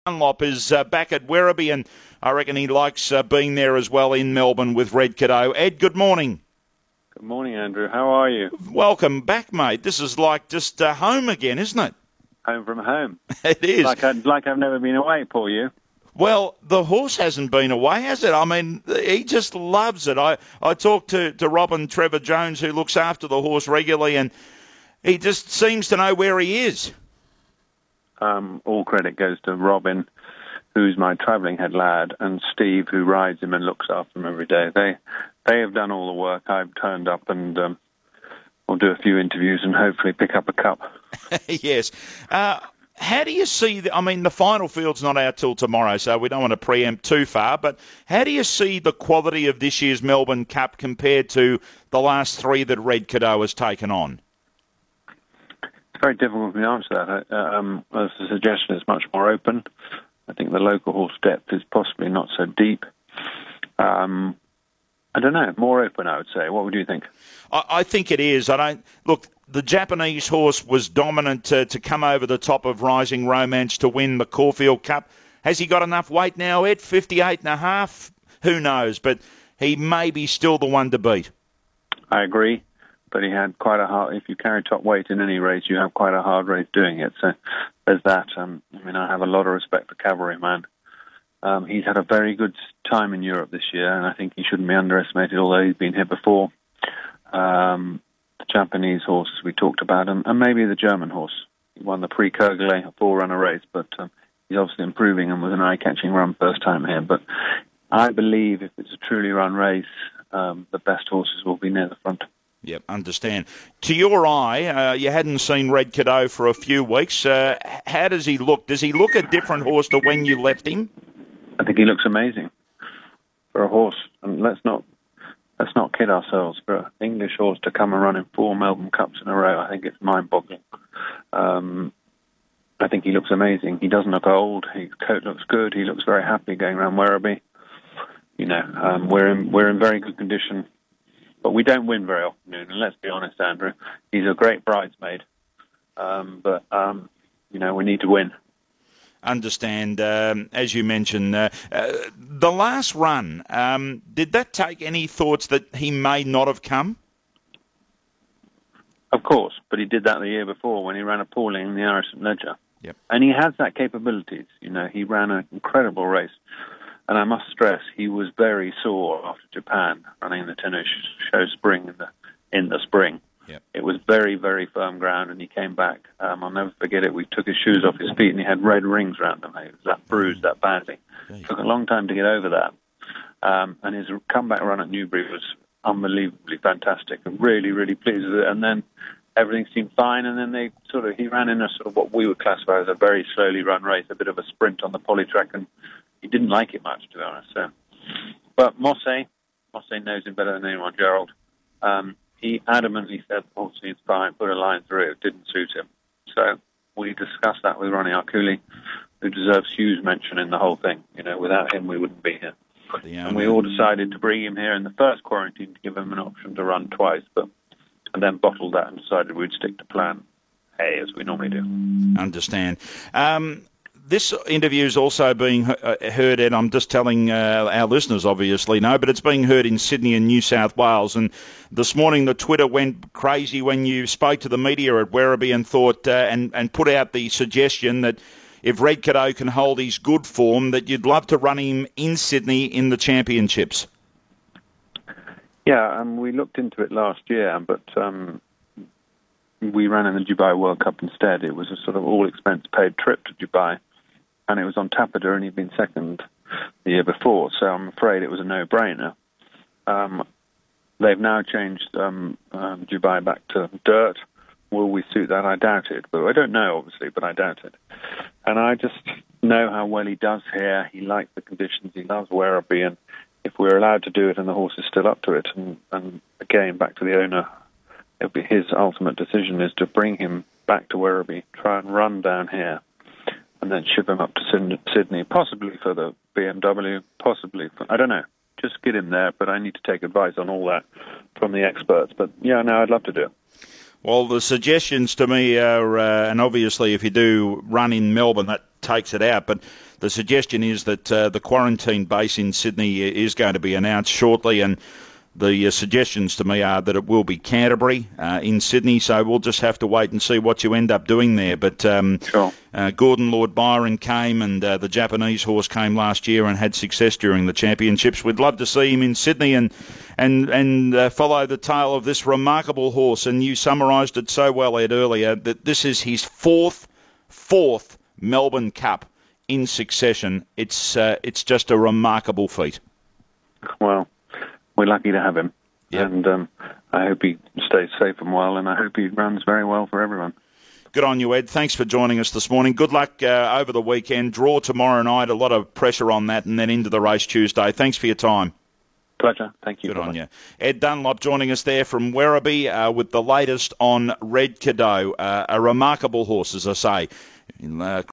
Dunlop is back at Werribee, and I reckon he likes being there as well in Melbourne with Red Cadeau. Ed, good morning. Good morning, Andrew. How are you? Welcome back, mate. This is like just home again, isn't it? Home from home. It is. Like I've never been away, poor you. Well, the horse hasn't been away, has it? I mean, he just loves it. I talked to Robin Trevor Jones, who looks after the horse regularly, and he just seems to know where he is. All credit goes to Robin, who's my travelling head lad, and Steve, who rides him and looks after him every day. They have done all the work. I've turned up and we'll do a few interviews and hopefully pick up a cup. Yes. How do you see, the final field's not out till tomorrow, so we don't want to preempt too far, but how do you see the quality of this year's Melbourne Cup compared to the last three that Red Cadeau has taken on? It's very difficult for me to answer that. As a suggestion, it's much more open. I think the local horse depth is possibly not so deep. I don't know, more open, I would say. What would you think? I think it is. Look, the Japanese horse was dominant to come over the top of Rising Romance to win the Caulfield Cup. Has he got enough weight now, Ed? 58.5? Who knows? But he may be still the one to beat. I agree. But he had quite a hard... If you carry top weight in any race, you have quite a hard race doing it. So there's that. I have a lot of respect for Cavalryman. He's had a very good time in Europe this year, and I think he shouldn't be underestimated, although he's been here before. The Japanese horses we talked about, and maybe the German horse. He won the Prix Kergolais, a four-runner race, but he's obviously improving and was an eye-catching run first time here. But I believe if it's a truly run race, the best horses will be near the front. Yep, understand. To your eye, you hadn't seen Red Cadeau for a few weeks. How does he look? Does he look a different horse to when you left him? I think he looks amazing for a horse. And let's not kid ourselves. For an English horse to come and run in 4 Melbourne Cups in a row, I think it's mind-boggling. I think he looks amazing. He doesn't look old. His coat looks good. He looks very happy going around Werribee. We're in very good condition. But we don't win very often, and let's be honest, Andrew. He's a great bridesmaid. But we need to win. Understand. As you mentioned, the last run, did that take any thoughts that he may not have come? Of course, but he did that the year before when he ran appalling in the Irish St. Leger. Yep. And he has that capabilities. He ran an incredible race. And I must stress, he was very sore after Japan, running the Tennis Show Spring in the spring. Yep. It was very, very firm ground, and he came back. I'll never forget it. We took his shoes off his feet, and he had red rings around them. He was that bruised that badly. It took a long time to get over that. And his comeback run at Newbury was unbelievably fantastic. I'm really, really pleased with it. And then everything seemed fine, and then he ran in a sort of what we would classify as a very slowly run race, a bit of a sprint on the poly track, and he didn't like it much, to be honest. But Mosse knows him better than anyone, Gerald. He adamantly said, obviously it's fine, put a line through it. It didn't suit him. So we discussed that with Ronnie Arcouli, who deserves huge mention in the whole thing. Without him, we wouldn't be here. And we all decided to bring him here in the first quarantine to give him an option to run twice, and then bottled that and decided we'd stick to plan A, as we normally do. Understand. This interview is also being heard, and I'm just telling our listeners, obviously, no, but it's being heard in Sydney and New South Wales. And this morning, the Twitter went crazy when you spoke to the media at Werribee and thought and put out the suggestion that if Red Cadeau can hold his good form, that you'd love to run him in Sydney in the championships. Yeah, we looked into it last year, but we ran in the Dubai World Cup instead. It was a sort of all-expense-paid trip to Dubai. And it was on Tapada, and he'd been second the year before, so I'm afraid it was a no-brainer. They've now changed Dubai back to dirt. Will we suit that? I doubt it. But I don't know, obviously, but I doubt it. And I just know how well he does here. He likes the conditions. He loves Werribee, and if we're allowed to do it and the horse is still up to it, and again, back to the owner, it'll be his ultimate decision is to bring him back to Werribee, try and run down here, and then ship him up to Sydney, possibly for the BMW, possibly for, I don't know. Just get him there, but I need to take advice on all that from the experts. But yeah, no, I'd love to do it. Well, the suggestions to me are, and obviously if you do run in Melbourne, that takes it out, but the suggestion is that the quarantine base in Sydney is going to be announced shortly, and the suggestions to me are that it will be Canterbury in Sydney, so we'll just have to wait and see what you end up doing there. But Sure. Gordon Lord Byron came, and the Japanese horse came last year and had success during the championships. We'd love to see him in Sydney and follow the tale of this remarkable horse. And you summarised it so well, Ed, earlier, that this is his fourth Melbourne Cup in succession. It's just a remarkable feat. Well, we're lucky to have him. Yep. And I hope he stays safe and well, and I hope he runs very well for everyone. Good on you, Ed. Thanks for joining us this morning. Good luck over the weekend. Draw tomorrow night. A lot of pressure on that, and then into the race Tuesday. Thanks for your time. Pleasure. Thank you. Good on you. Ed Dunlop joining us there from Werribee with the latest on Red Cadeau. A remarkable horse, as I say.